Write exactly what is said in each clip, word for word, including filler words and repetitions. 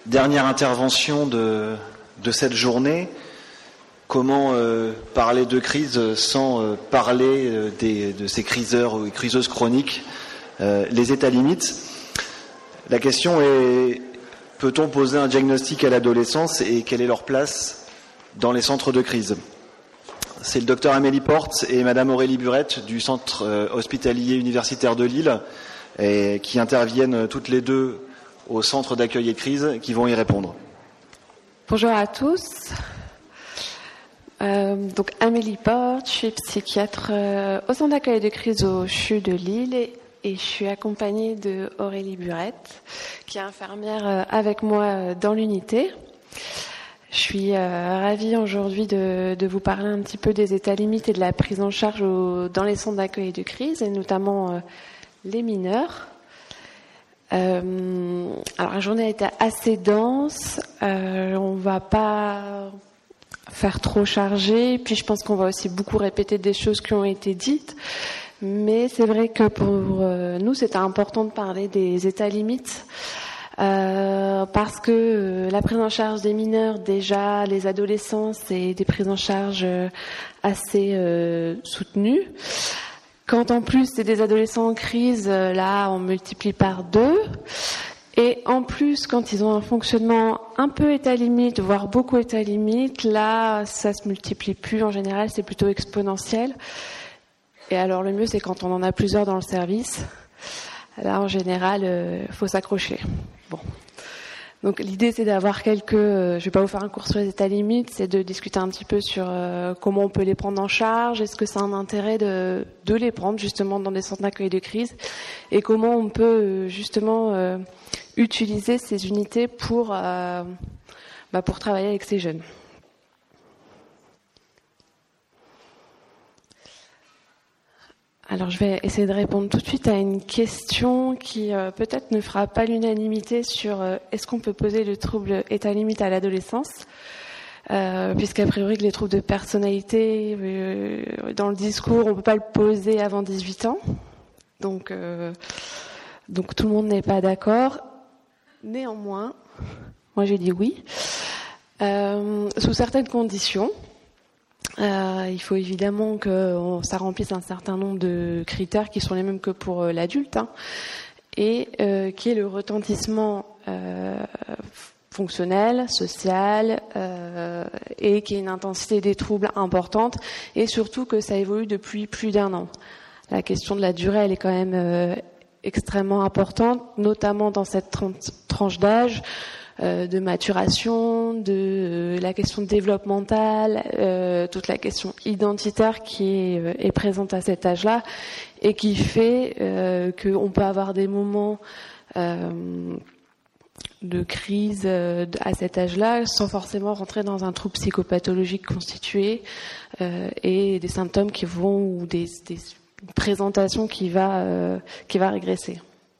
Dernière intervention de, de cette journée. Comment euh, parler de crise sans euh, parler euh, des, de ces criseurs ou criseuses chroniques, euh, les états limites. La question est, peut-on poser un diagnostic à l'adolescence et quelle est leur place dans les centres de crise? C'est le docteur Amélie Porte et madame Aurélie Burette du centre euh, hospitalier universitaire de Lille et qui interviennent toutes les deux au centre d'accueil et de crise qui vont y répondre. Bonjour à tous. Euh, donc Amélie Porte, je suis psychiatre euh, au centre d'accueil et de crise au C H U de Lille et, et je suis accompagnée de Aurélie Burette qui est infirmière euh, avec moi euh, dans l'unité. Je suis euh, ravie aujourd'hui de, de vous parler un petit peu des états limites et de la prise en charge au, dans les centres d'accueil et de crise et notamment euh, les mineurs. Euh, alors la journée a été assez dense, euh, on va pas faire trop chargé, puis je pense qu'on va aussi beaucoup répéter des choses qui ont été dites, mais c'est vrai que pour euh, nous c'était important de parler des états limites euh, parce que euh, la prise en charge des mineurs, déjà les adolescents, c'est des prises en charge assez euh, soutenues. Quand en plus c'est des adolescents en crise, là on multiplie par deux. Et en plus, quand ils ont un fonctionnement un peu état limite, voire beaucoup état limite, là ça se multiplie plus. En général, c'est plutôt exponentiel. Et alors le mieux, c'est quand on en a plusieurs dans le service. Là, en général, euh, faut s'accrocher. Bon. Donc l'idée c'est d'avoir quelques, euh, je vais pas vous faire un cours sur les états limites, c'est de discuter un petit peu sur euh, comment on peut les prendre en charge, est-ce que c'est un intérêt de, de les prendre justement dans des centres d'accueil de crise et comment on peut euh, justement euh, utiliser ces unités pour, euh, bah, pour travailler avec ces jeunes. Alors je vais essayer de répondre tout de suite à une question qui euh, peut-être ne fera pas l'unanimité sur euh, est-ce qu'on peut poser le trouble état limite à l'adolescence, euh, puisqu'a priori que les troubles de personnalité euh, dans le discours on peut pas le poser avant dix-huit ans, donc euh, donc tout le monde n'est pas d'accord. Néanmoins, moi j'ai dit oui, euh, sous certaines conditions. Euh, il faut évidemment que on, ça remplisse un certain nombre de critères qui sont les mêmes que pour euh, l'adulte, hein, et euh, qui est le retentissement euh, fonctionnel, social, euh, et qui est une intensité des troubles importante, et surtout que ça évolue depuis plus d'un an. La question de la durée, elle est quand même euh, extrêmement importante, notamment dans cette tranche d'âge. Euh, de maturation, de euh, la question développementale, euh, toute la question identitaire qui est, euh, est présente à cet âge-là et qui fait euh, qu'on peut avoir des moments euh, de crise euh, à cet âge-là sans forcément rentrer dans un trouble psychopathologique constitué euh, et des symptômes qui vont ou des, des présentations qui va euh, qui va régresser.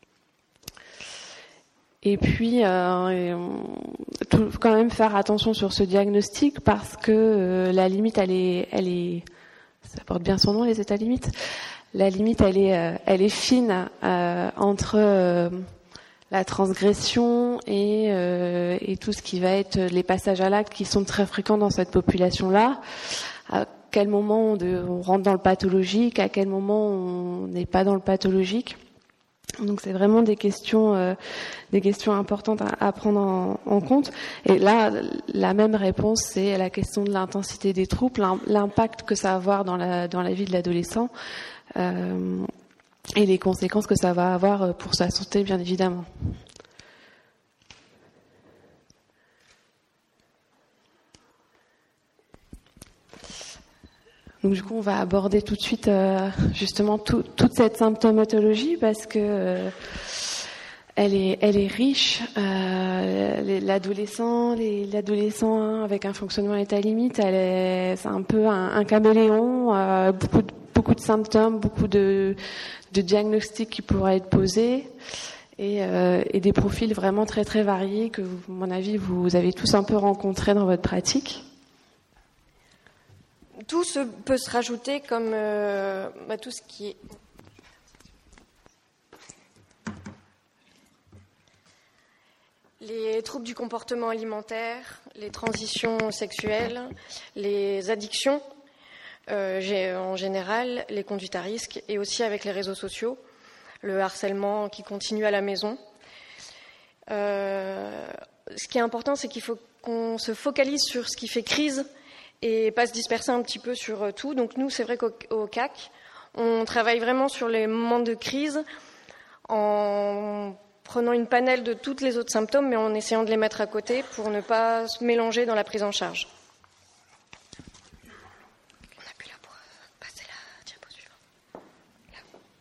Et puis, euh, tout, quand même faire attention sur ce diagnostic parce que euh, la limite, elle est, elle est, ça porte bien son nom, les états limites. La limite, elle est, euh, elle est fine euh, entre euh, la transgression et, euh, et tout ce qui va être les passages à l'acte qui sont très fréquents dans cette population-là. À quel moment on, de, on rentre dans le pathologique, à quel moment on n'est pas dans le pathologique. Donc c'est vraiment des questions, euh, des questions importantes à, à prendre en, en compte. Et là, la même réponse, c'est la question de l'intensité des troubles, l'impact que ça va avoir dans la dans la vie de l'adolescent euh, et les conséquences que ça va avoir pour sa santé, bien évidemment. Donc du coup, on va aborder tout de suite euh, justement tout, toute cette symptomatologie parce que euh, elle est, elle est riche. Euh, l'adolescent, les, l'adolescent hein, avec un fonctionnement état limite, elle est, c'est un peu un, un caméléon, euh, beaucoup, de, beaucoup de symptômes, beaucoup de, de diagnostics qui pourraient être posés. Et, euh, et des profils vraiment très très variés que, à mon avis, vous avez tous un peu rencontrés dans votre pratique. Tout se, peut se rajouter comme euh, bah, tout ce qui est... Les troubles du comportement alimentaire, les transitions sexuelles, les addictions, euh, j'ai, en général, les conduites à risque, et aussi avec les réseaux sociaux, le harcèlement qui continue à la maison. Euh, ce qui est important, c'est qu'il faut qu'on se focalise sur ce qui fait crise et pas se disperser un petit peu sur tout. Donc nous, c'est vrai qu'au au C A C, on travaille vraiment sur les moments de crise en prenant une panelle de tous les autres symptômes, mais en essayant de les mettre à côté pour ne pas se mélanger dans la prise en charge. On appuie là pour passer la diapo suivante. Là.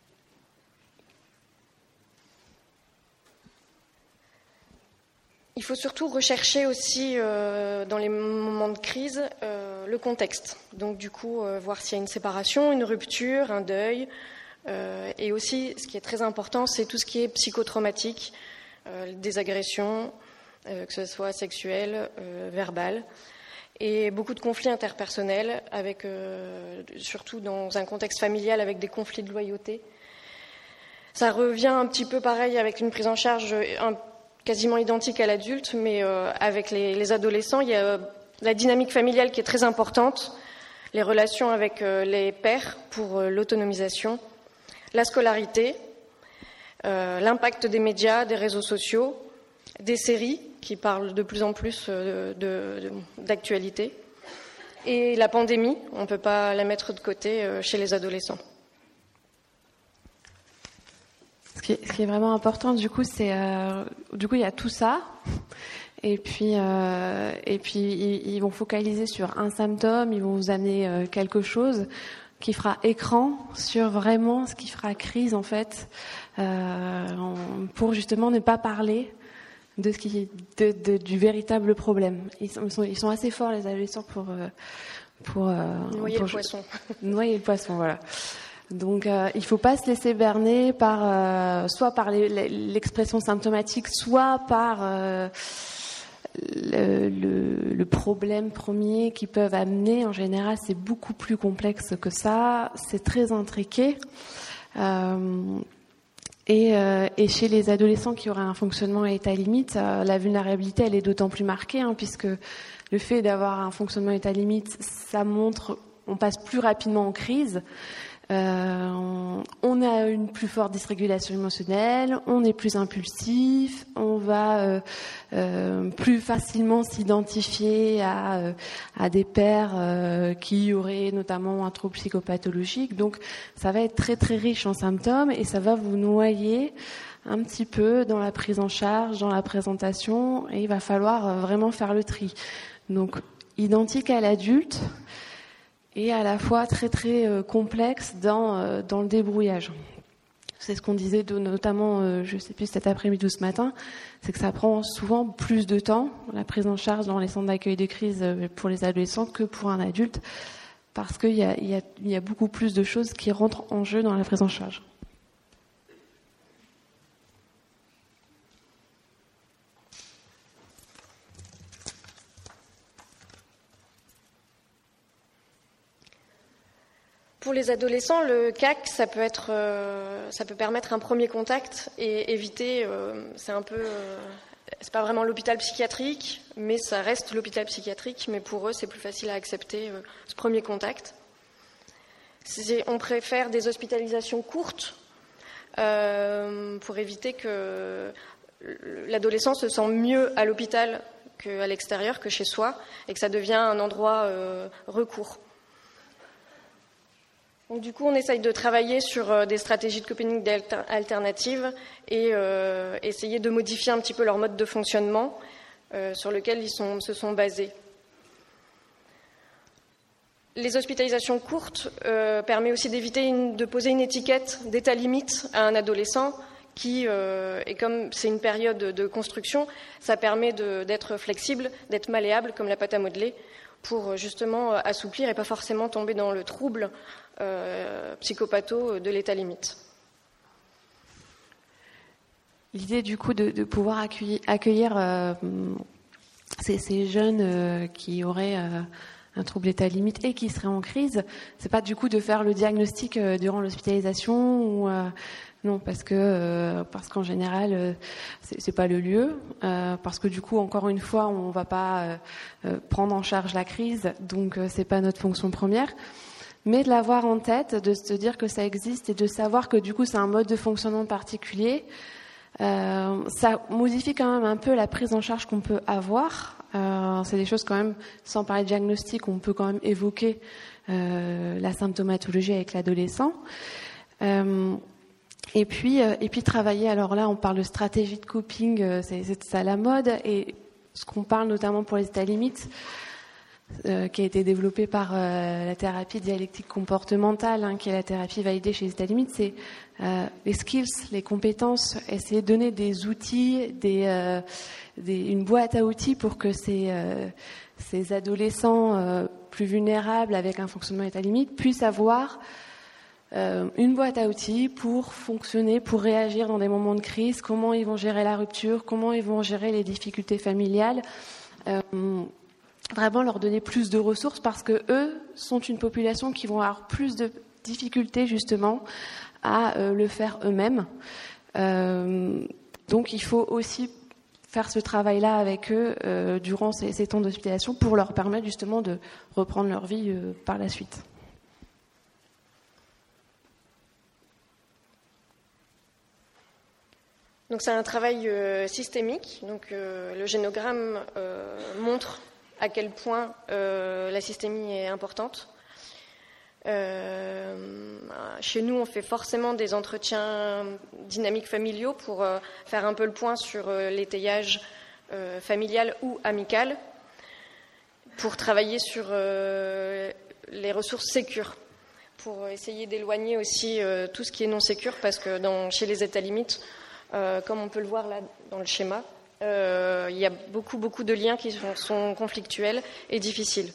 Il faut surtout rechercher aussi, euh, dans les moments de crise, euh, le contexte. Donc du coup, euh, voir s'il y a une séparation, une rupture, un deuil. Euh, et aussi, ce qui est très important, c'est tout ce qui est psychotraumatique, euh, des agressions, euh, que ce soit sexuelles, euh, verbales, et beaucoup de conflits interpersonnels, avec, euh, surtout dans un contexte familial, avec des conflits de loyauté. Ça revient un petit peu pareil avec une prise en charge un, quasiment identique à l'adulte, mais euh, avec les, les adolescents, il y a la dynamique familiale qui est très importante, les relations avec euh, les pairs pour euh, l'autonomisation, la scolarité, euh, l'impact des médias, des réseaux sociaux, des séries qui parlent de plus en plus euh, de, de, d'actualité, et la pandémie, on ne peut pas la mettre de côté euh, chez les adolescents. Ce qui est, ce qui est vraiment important, du coup, c'est euh, du coup il y a tout ça, et puis euh, et puis ils, ils vont focaliser sur un symptôme, ils vont vous amener euh, quelque chose qui fera écran sur vraiment ce qui fera crise en fait, euh, pour justement ne pas parler de ce qui, de, de, du véritable problème. Ils sont, ils sont assez forts les adolescents pour pour euh, noyer pour, le poisson. Noyer le poisson, voilà. Donc euh, il faut pas se laisser berner par euh, soit par les, l'expression symptomatique, soit par euh, Le, le, le problème premier qu'ils peuvent amener. En général, c'est beaucoup plus complexe que ça, c'est très intriqué. Euh, et, euh, et chez les adolescents qui auraient un fonctionnement à état limite, euh, la vulnérabilité, elle est d'autant plus marquée, hein, puisque le fait d'avoir un fonctionnement à état limite, ça montre, on passe plus rapidement en crise. Euh, on, on a une plus forte dysrégulation émotionnelle, on est plus impulsif, on va euh, euh, plus facilement s'identifier à, euh, à des pairs euh, qui auraient notamment un trouble psychopathologique. Donc ça va être très très riche en symptômes et ça va vous noyer un petit peu dans la prise en charge, dans la présentation, et il va falloir vraiment faire le tri. Donc identique à l'adulte, et à la fois très très euh, complexe dans euh, dans le débrouillage. C'est ce qu'on disait de, notamment, euh, je sais plus cet après-midi ou ce matin, c'est que ça prend souvent plus de temps, la prise en charge dans les centres d'accueil de crise euh, pour les adolescents que pour un adulte, parce qu'il y a il y a il y a beaucoup plus de choses qui rentrent en jeu dans la prise en charge. Pour les adolescents, le C A C, ça peut être, euh, ça peut permettre un premier contact et éviter. Euh, c'est un peu, euh, c'est pas vraiment l'hôpital psychiatrique, mais ça reste l'hôpital psychiatrique. Mais pour eux, c'est plus facile à accepter euh, ce premier contact. C'est, on préfère des hospitalisations courtes euh, pour éviter que l'adolescent se sente mieux à l'hôpital qu'à l'extérieur, que chez soi, et que ça devient un endroit euh, recours. Donc, du coup, on essaye de travailler sur euh, des stratégies de coping alternatives et euh, essayer de modifier un petit peu leur mode de fonctionnement euh, sur lequel ils sont, se sont basés. Les hospitalisations courtes euh, permettent aussi d'éviter une, de poser une étiquette d'état limite à un adolescent qui, euh, et comme c'est une période de construction, ça permet de, d'être flexible, d'être malléable comme la pâte à modeler pour justement assouplir et pas forcément tomber dans le trouble Euh, psychopatho de l'état limite. L'idée du coup de, de pouvoir accueillir, accueillir euh, ces, ces jeunes euh, qui auraient euh, un trouble d'état limite et qui seraient en crise, c'est pas du coup de faire le diagnostic euh, durant l'hospitalisation ou euh, Non, parce que euh, parce qu'en général, euh, c'est, c'est pas le lieu, euh, parce que du coup, encore une fois, on va pas euh, euh, prendre en charge la crise, donc euh, c'est pas notre fonction première. Mais de l'avoir en tête, de se dire que ça existe et de savoir que du coup, c'est un mode de fonctionnement particulier, euh, ça modifie quand même un peu la prise en charge qu'on peut avoir. Euh, c'est des choses quand même, sans parler de diagnostic, on peut quand même évoquer euh, la symptomatologie avec l'adolescent. Euh, et puis, euh, et puis travailler. Alors là, on parle de stratégie de coping, euh, c'est, c'est ça la mode. Et ce qu'on parle notamment pour les états limites, euh, qui a été développé par euh, la thérapie dialectique comportementale, hein, qui est la thérapie validée chez les états limites, c'est euh, les skills, les compétences, essayer de donner des outils, des, euh, des une boîte à outils pour que ces, euh, ces adolescents euh, plus vulnérables avec un fonctionnement état limite puissent avoir euh, une boîte à outils pour fonctionner, pour réagir dans des moments de crise, comment ils vont gérer la rupture, comment ils vont gérer les difficultés familiales. Euh, Vraiment leur donner plus de ressources parce que eux sont une population qui vont avoir plus de difficultés justement à euh, le faire eux-mêmes. Euh, donc il faut aussi faire ce travail-là avec eux euh, durant ces, ces temps d'hospitalisation pour leur permettre justement de reprendre leur vie euh, par la suite. Donc c'est un travail euh, systémique. Donc euh, le génogramme euh, montre à quel point euh, la systémie est importante. Euh, chez nous, on fait forcément des entretiens dynamiques familiaux pour euh, faire un peu le point sur euh, l'étayage euh, familial ou amical, pour travailler sur euh, les ressources sécures, pour essayer d'éloigner aussi euh, tout ce qui est non sécure, parce que dans, chez les états limites, euh, comme on peut le voir là dans le schéma, Euh, il y a beaucoup, beaucoup de liens qui sont, sont conflictuels et difficiles.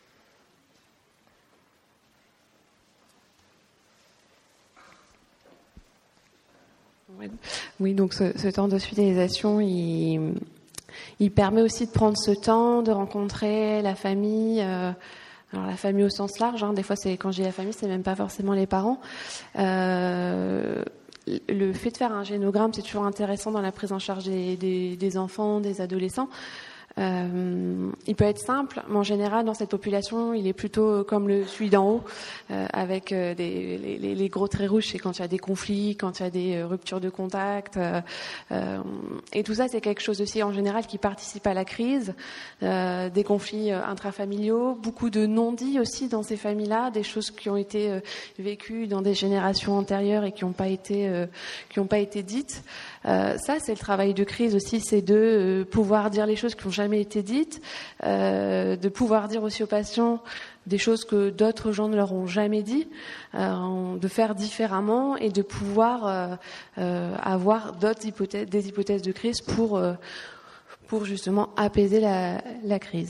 Oui, donc ce, ce temps d'hospitalisation, il, il permet aussi de prendre ce temps, de rencontrer la famille. Euh, alors la famille au sens large, hein, des fois, c'est quand je dis la famille, c'est même pas forcément les parents. Euh, Le fait de faire un génogramme, c'est toujours intéressant dans la prise en charge des, des, des enfants, des adolescents. Euh, il peut être simple, mais en général, dans cette population, il est plutôt comme le celui d'en haut, euh, avec euh, des, les, les gros traits rouges, c'est quand il y a des conflits, quand il y a des euh, ruptures de contact. Euh, euh, et tout ça, c'est quelque chose aussi, en général, qui participe à la crise, euh, des conflits euh, intrafamiliaux, beaucoup de non-dits aussi dans ces familles-là, des choses qui ont été euh, vécues dans des générations antérieures et qui n'ont pas été, euh, qui n'ont pas été dites. Euh, ça, c'est le travail de crise aussi, c'est de euh, pouvoir dire les choses qui n'ont jamais été dites, euh, de pouvoir dire aussi aux patients des choses que d'autres gens ne leur ont jamais dit, euh, de faire différemment et de pouvoir euh, euh, avoir d'autres hypothèses, des hypothèses de crise pour, euh, pour justement apaiser la, la crise.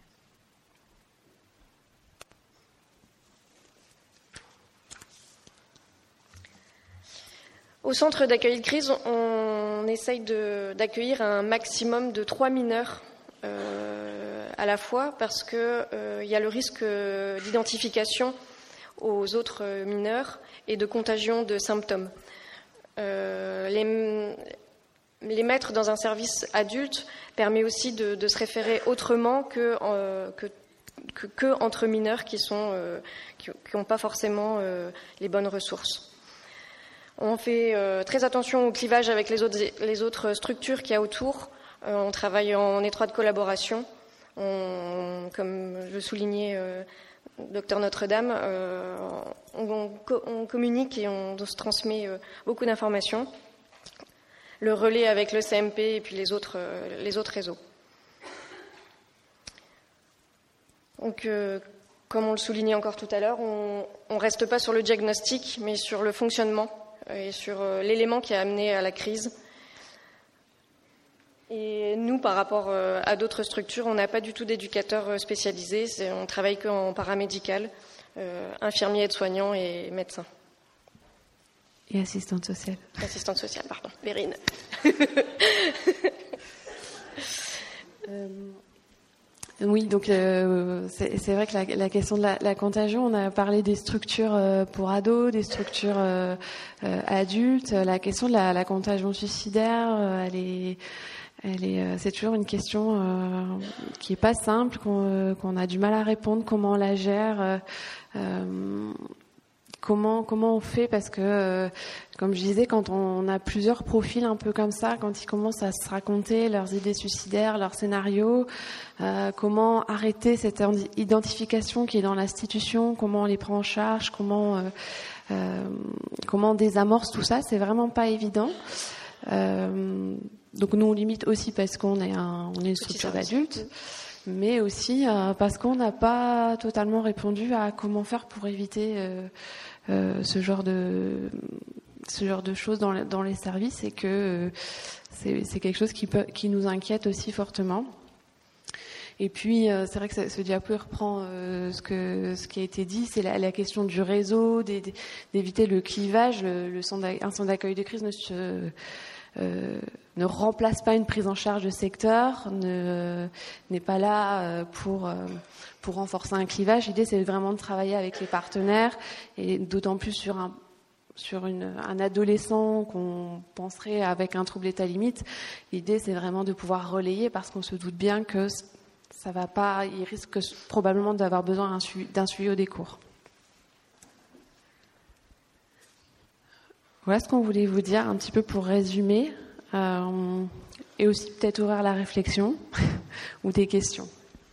Au centre d'accueil de crise, on essaye de, d'accueillir un maximum de trois mineurs euh, à la fois, parce qu'il euh, y a le risque d'identification aux autres mineurs et de contagion de symptômes. Euh, les, les mettre dans un service adulte permet aussi de, de se référer autrement que, euh, que, que, que entre mineurs qui sont euh, qui n'ont pas forcément euh, les bonnes ressources. On fait euh, très attention au clivage avec les autres, les autres structures qu'il y a autour. Euh, on travaille en étroite collaboration. On, comme je soulignais, euh, docteur Notre-Dame, euh, on, on, on communique et on, on se transmet euh, beaucoup d'informations. Le relais avec le C M P et puis les autres, euh, les autres réseaux. Donc, euh, comme on le soulignait encore tout à l'heure, on ne reste pas sur le diagnostic, mais sur le fonctionnement et sur l'élément qui a amené à la crise. Et nous, par rapport à d'autres structures, on n'a pas du tout d'éducateurs spécialisés, c'est, on travaille qu'en paramédical, euh, infirmiers, aides-soignants et médecins. Et assistante sociale. Assistante sociale, pardon, Bérine. euh, Oui, donc euh, c'est, c'est vrai que la, la question de la, la contagion, on a parlé des structures euh, pour ados, des structures euh, euh, adultes. La question de la, la contagion suicidaire, euh, elle est, elle est, euh, c'est toujours une question euh, qui est pas simple, qu'on, euh, qu'on a du mal à répondre. Comment on la gère euh, euh, Comment comment on fait, parce que euh, comme je disais, quand on a plusieurs profils un peu comme ça, quand ils commencent à se raconter leurs idées suicidaires, leurs scénarios, euh, comment arrêter cette identification qui est dans l'institution, comment on les prend en charge, comment euh, euh, comment on désamorce tout ça, c'est vraiment pas évident. Euh, donc nous on limite aussi parce qu'on est un, on est une structure d'adultes, mais aussi euh, parce qu'on n'a pas totalement répondu à comment faire pour éviter euh, euh, ce genre de ce genre de choses dans, dans les services, et que euh, c'est, c'est quelque chose qui peut qui nous inquiète aussi fortement. Et puis euh, c'est vrai que ça, ce diapo reprend euh, ce que ce qui a été dit, c'est la, la question du réseau, des, des, d'éviter le clivage. Le, le centre un centre d'accueil de crise ne se Euh, ne remplace pas une prise en charge de secteur, ne, n'est pas là euh, pour, euh, pour renforcer un clivage. L'idée, c'est vraiment de travailler avec les partenaires, et d'autant plus sur un, sur une, un adolescent qu'on penserait avec un trouble état limite. L'idée, c'est vraiment de pouvoir relayer, parce qu'on se doute bien que ça va pas, il risque probablement d'avoir besoin d'un suivi, d'un suivi au décours. Voilà ce qu'on voulait vous dire un petit peu pour résumer, euh, et aussi peut-être ouvrir la réflexion ou des questions.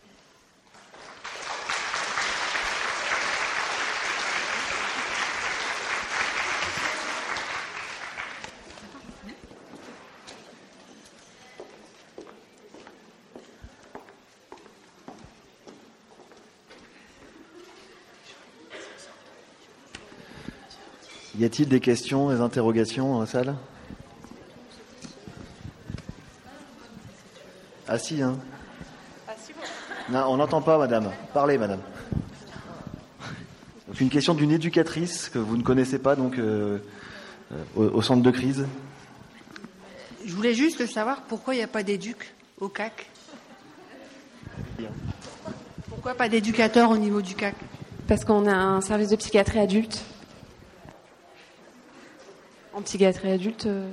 Y a-t-il des questions, des interrogations dans la salle? Ah si, hein. Non, on n'entend pas, madame. Parlez, madame. Donc, une question d'une éducatrice que vous ne connaissez pas, donc euh, au, au centre de crise. Je voulais juste savoir pourquoi il n'y a pas d'éduc au C A C. Pourquoi pas d'éducateur au niveau du C A C? Parce qu'on a un service de psychiatrie adulte. En psychiatrie adulte, euh...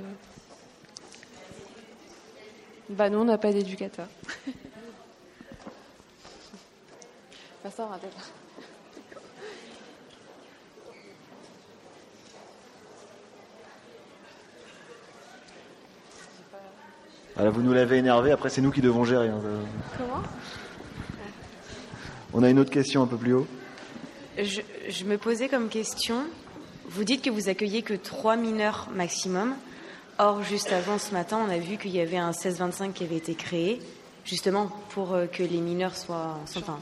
bah non, on n'a pas d'éducateur. Bah ça, on rappelle. Alors vous nous l'avez énervé, après c'est nous qui devons gérer. Hein. Comment ? On a une autre question un peu plus haut. Je, je me posais comme question, vous dites que vous accueillez que trois mineurs maximum. Or, juste avant ce matin, on a vu qu'il y avait un seize vingt-cinq qui avait été créé, justement pour que les mineurs soient... Enfin...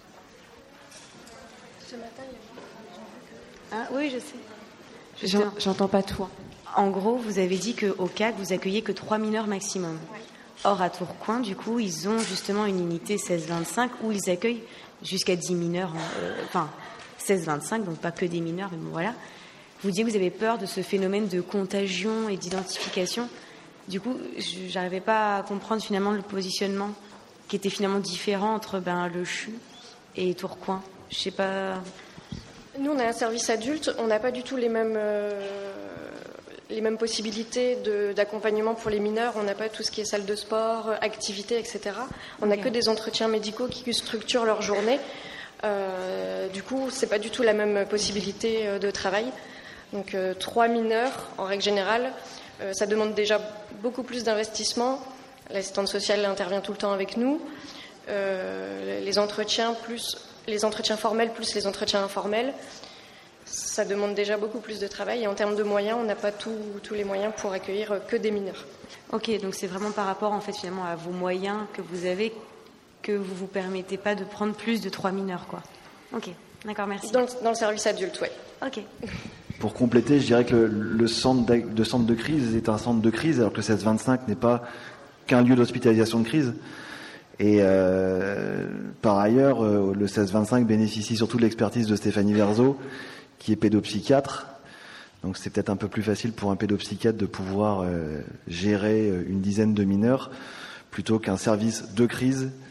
Ce matin, il y a... Ah oui, je sais. J'en, j'entends pas tout. En gros, vous avez dit qu'au C A C, vous accueillez que trois mineurs maximum. Or, à Tourcoing, du coup, ils ont justement une unité seize vingt-cinq où ils accueillent jusqu'à dix mineurs, euh, enfin seize vingt-cinq, donc pas que des mineurs, mais bon, voilà. Vous dites que vous avez peur de ce phénomène de contagion et d'identification. Du coup, je n'arrivais pas à comprendre finalement le positionnement qui était finalement différent entre ben, le C H U et Tourcoing. Je sais pas... Nous, on a un service adulte, on n'a pas du tout les mêmes... Euh... les mêmes possibilités de, d'accompagnement pour les mineurs. On n'a pas tout ce qui est salle de sport, activités, et cetera. On n'a okay. que des entretiens médicaux qui structurent leur journée. Euh, du coup, c'est pas du tout la même possibilité de travail. Donc, euh, trois mineurs, en règle générale, euh, ça demande déjà beaucoup plus d'investissement. L'assistante sociale intervient tout le temps avec nous. Euh, les entretiens plus les entretiens formels plus les entretiens informels. Ça demande déjà beaucoup plus de travail, et en termes de moyens, on n'a pas tous les moyens pour accueillir que des mineurs. Ok, donc c'est vraiment par rapport en fait finalement à vos moyens que vous avez que vous vous permettez pas de prendre plus de trois mineurs, quoi. Ok, d'accord, merci. Dans le, dans le service adulte, oui. Ok. Pour compléter, je dirais que le, le centre de, de centre de crise est un centre de crise, alors que le seize vingt-cinq n'est pas qu'un lieu d'hospitalisation de crise. Et euh, par ailleurs, euh, le seize vingt-cinq bénéficie surtout de l'expertise de Stéphanie Verzeau, qui est pédopsychiatre. Donc c'est peut-être un peu plus facile pour un pédopsychiatre de pouvoir euh, gérer une dizaine de mineurs plutôt qu'un service de crise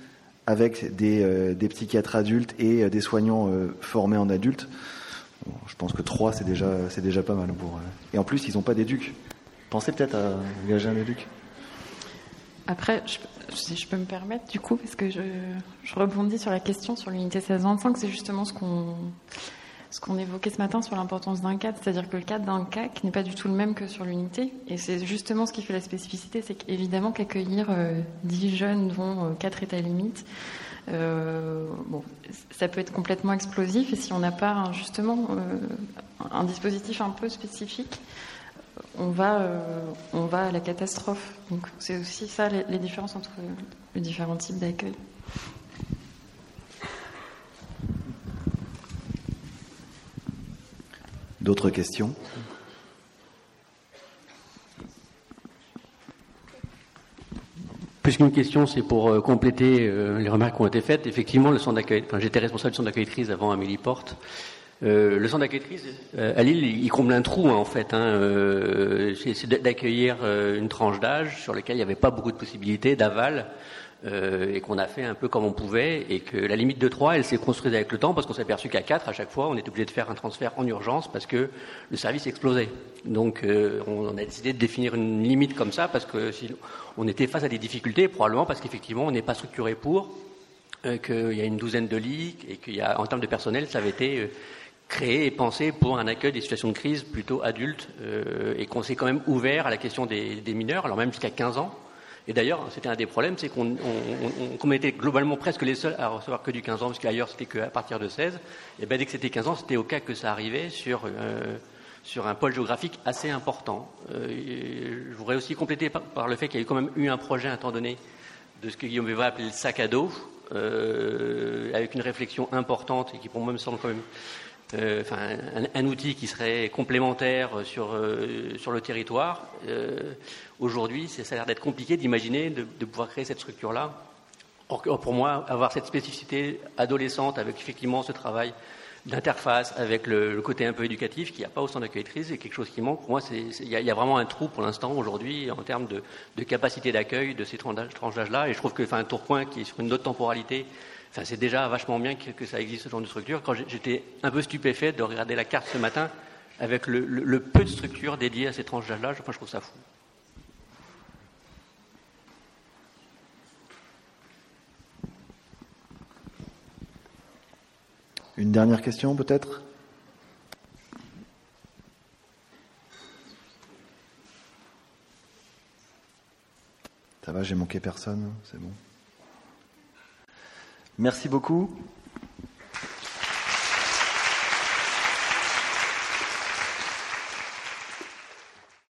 avec des, euh, des psychiatres adultes et euh, des soignants euh, formés en adultes. Bon, je pense que trois, c'est déjà, c'est déjà pas mal. Pour, euh... Et en plus, ils n'ont pas d'éduc. Pensez peut-être à engager un éduc. Après, je, si je peux me permettre, du coup, parce que je, je rebondis sur la question sur l'unité seize vingt-cinq, c'est justement ce qu'on, ce qu'on évoquait ce matin sur l'importance d'un cadre, c'est-à-dire que le cadre d'un C A C n'est pas du tout le même que sur l'unité, et c'est justement ce qui fait la spécificité, c'est qu'évidemment qu'accueillir euh, dix jeunes dont euh, quatre états limites, euh, bon, ça peut être complètement explosif, et si on n'a pas justement euh, un dispositif un peu spécifique, on va, euh, on va à la catastrophe. Donc c'est aussi ça les, les différences entre les différents types d'accueil. D'autres questions ? Plus qu'une question, c'est pour euh, compléter euh, les remarques qui ont été faites. Effectivement, le centre d'accueil, enfin, j'étais responsable du centre d'accueil de crise avant Amélie Porte. Euh, le centre d'accueil de crise euh, à Lille, il comble un trou hein, en fait. Hein, euh, c'est, c'est d'accueillir euh, une tranche d'âge sur laquelle il n'y avait pas beaucoup de possibilités d'aval euh, et qu'on a fait un peu comme on pouvait et que la limite de trois, elle s'est construite avec le temps parce qu'on s'est aperçu qu'à quatre, à chaque fois, on était obligé de faire un transfert en urgence parce que le service explosait. Donc euh, on a décidé de définir une limite comme ça parce que sinon, on était face à des difficultés, probablement parce qu'effectivement on n'est pas structuré pour, euh, qu'il y a une douzaine de lits et qu'il y a en termes de personnel, ça avait été euh, créé et pensé pour un accueil des situations de crise plutôt adultes euh, et qu'on s'est quand même ouvert à la question des, des mineurs, alors même jusqu'à quinze ans. Et d'ailleurs, c'était un des problèmes, c'est qu'on on, on, on était globalement presque les seuls à recevoir que du quinze ans, parce qu'ailleurs c'était qu'à partir de seize. Et bien dès que c'était quinze ans, c'était au cas que ça arrivait sur, euh, sur un pôle géographique assez important. Euh, je voudrais aussi compléter par, par le fait qu'il y a eu quand même eu un projet à un temps donné de ce que Guillaume va appeler le sac à dos, euh, avec une réflexion importante et qui pour moi me semble quand même Euh, enfin, un, un outil qui serait complémentaire sur, euh, sur le territoire. Euh, aujourd'hui, ça a l'air d'être compliqué d'imaginer de, de pouvoir créer cette structure-là. Or, or, pour moi, avoir cette spécificité adolescente avec effectivement ce travail d'interface avec le, le côté un peu éducatif qu'il n'y a pas au centre d'accueil de crise, c'est quelque chose qui manque. Pour moi, il y, y a vraiment un trou pour l'instant aujourd'hui en termes de, de capacité d'accueil de ces tranches d'âge-là. Et je trouve que enfin, un Tourcoing qui est sur une autre temporalité, enfin, c'est déjà vachement bien que, que ça existe ce genre de structure. Quand j'étais un peu stupéfait de regarder la carte ce matin avec le, le, le peu de structures dédiées à ces tranches d'âge-là, enfin, je trouve ça fou. Une dernière question peut-être ? Ça va, j'ai manqué personne, c'est bon. Merci beaucoup.